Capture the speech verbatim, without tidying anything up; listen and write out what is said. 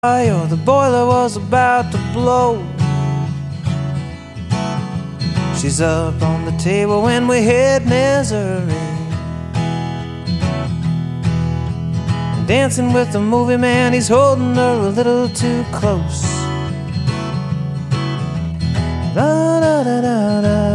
or the boiler was about to blow. She's up on the table when we hit misery, and dancing with the movie man, he's holding her a little too close. La da da da da.